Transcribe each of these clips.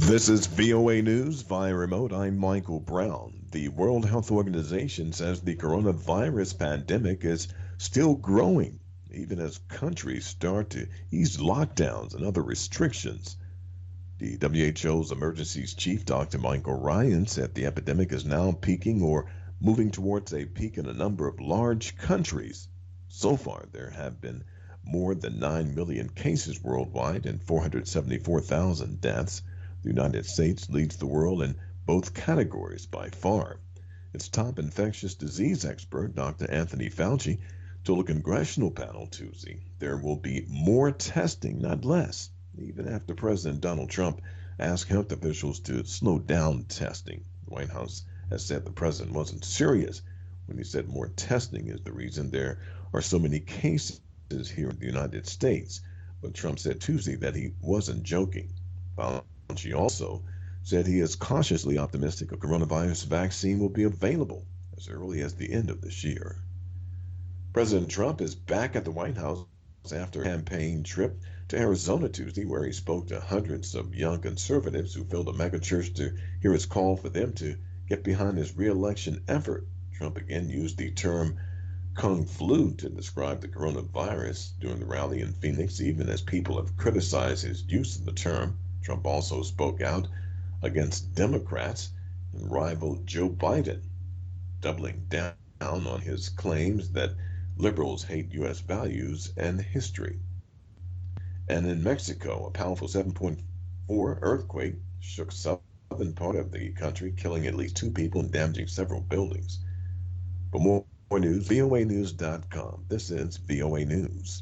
This is VOA News via remote. I'm Michael Brown. The World Health Organization says the coronavirus pandemic is still growing, even as countries start to ease lockdowns and other restrictions. The WHO's emergencies chief, Dr. Michael Ryan, said the epidemic is now peaking or moving towards a peak in a number of large countries. So far, there have been more than 9 million cases worldwide and 474,000 deaths. The United States leads the world in both categories by far. Its top infectious disease expert, Dr. Anthony Fauci, told a congressional panel Tuesday there will be more testing, not less, even after President Donald Trump asked health officials to slow down testing. The White House has said the president wasn't serious when he said more testing is the reason there are so many cases here in the United States. But Trump said Tuesday that he wasn't joking. Fauci also said he is cautiously optimistic a coronavirus vaccine will be available as early as the end of this year. President Trump is back at the White House after a campaign trip to Arizona Tuesday, where he spoke to hundreds of young conservatives who filled a megachurch to hear his call for them to get behind his reelection effort. Trump again used the term Kung flu to describe the coronavirus during the rally in Phoenix, even as people have criticized his use of the term. Trump also spoke out against Democrats and rival Joe Biden, doubling down on his claims that liberals hate U.S. values and history. And in Mexico, a powerful 7.4 earthquake shook southern part of the country, killing at least 2 people and damaging several buildings. For more news, voanews.com. This is VOA News.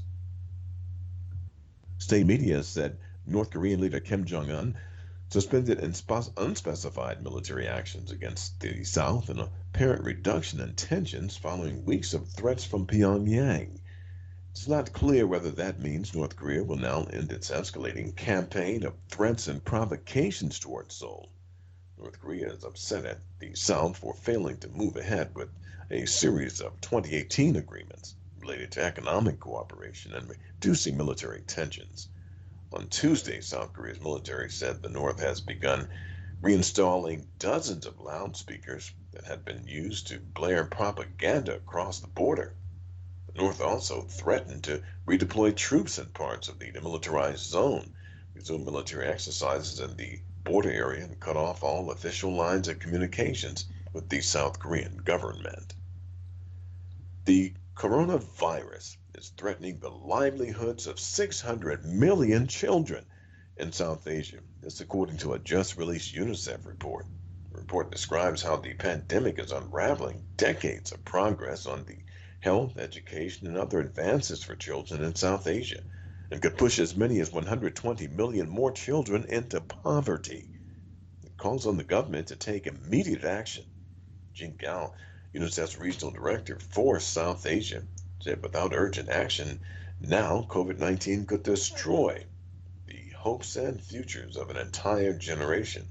State media said North Korean leader Kim Jong-un suspended unspecified military actions against the South, an apparent reduction in tensions following weeks of threats from Pyongyang. It's not clear whether that means North Korea will now end its escalating campaign of threats and provocations towards Seoul. North Korea is upset at the South for failing to move ahead with a series of 2018 agreements related to economic cooperation and reducing military tensions. On Tuesday, South Korea's military said the North has begun reinstalling dozens of loudspeakers that had been used to blare propaganda across the border. The North also threatened to redeploy troops in parts of the demilitarized zone, resume military exercises in the border area, and cut off all official lines of communications with the South Korean government. The coronavirus is threatening the livelihoods of 600 million children in South Asia. This according to a just-released UNICEF report. The report describes how the pandemic is unraveling decades of progress on the health, education, and other advances for children in South Asia, and could push as many as 120 million more children into poverty. It calls on the government to take immediate action. Jin Gao, UNICEF's regional director for South Asia, said without urgent action, now COVID-19 could destroy the hopes and futures of an entire generation.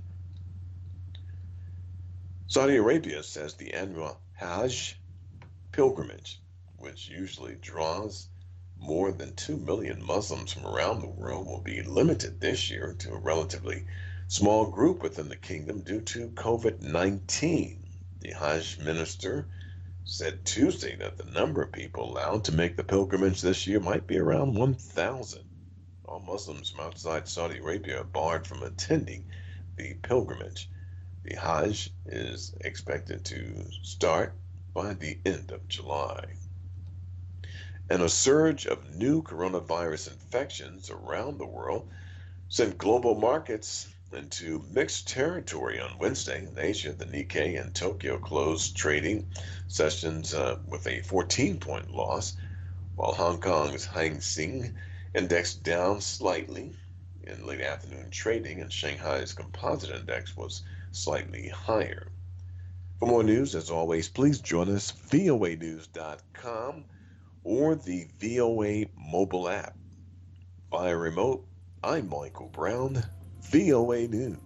Saudi Arabia says the annual Hajj pilgrimage, which usually draws more than 2 million Muslims from around the world, will be limited this year to a relatively small group within the kingdom due to COVID-19. The Hajj minister said Tuesday that the number of people allowed to make the pilgrimage this year might be around 1,000. All Muslims from outside Saudi Arabia are barred from attending the pilgrimage. The Hajj is expected to start by the end of July. And a surge of new coronavirus infections around the world sent global markets into mixed territory on Wednesday. In Asia, the Nikkei in Tokyo closed trading sessions with a 14-point loss, while Hong Kong's Hang Seng index down slightly in late afternoon trading, and Shanghai's composite index was slightly higher. For more news, as always, please join us voanews.com or the VOA mobile app. Via remote, I'm Michael Brown, VOA News.